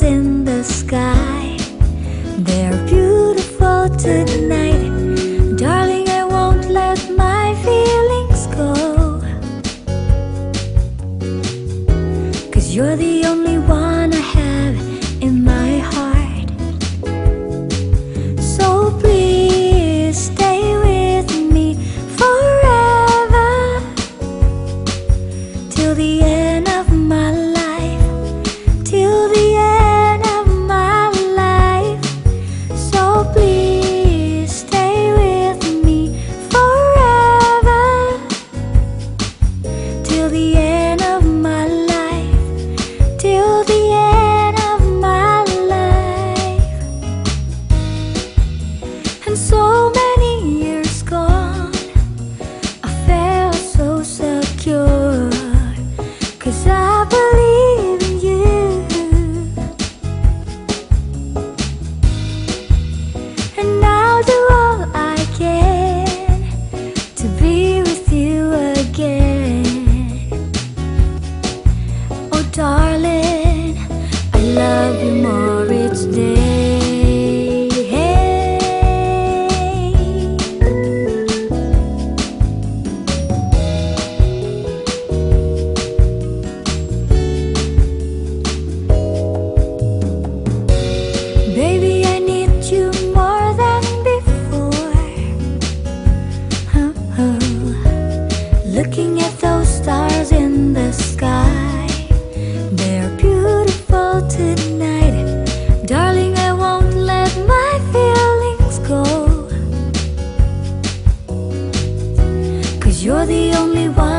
in the sky, they're beautiful tonight. Darling, I won't let my feelings go, 'cause you're the only one I have in my heart. So please stay with me forever, till the end of my life, till the end of my life. So please stay with me forever, till the end of my life, till the end of my life. And so many years gone, I felt so secure, 'cause I believe in you. And I'll do all I can to be with you again. Oh darling, I love you more each day. Baby, I need you more than before. Looking at those stars in the sky, they're beautiful tonight. Darling, I won't let my feelings go, 'cause you're the only one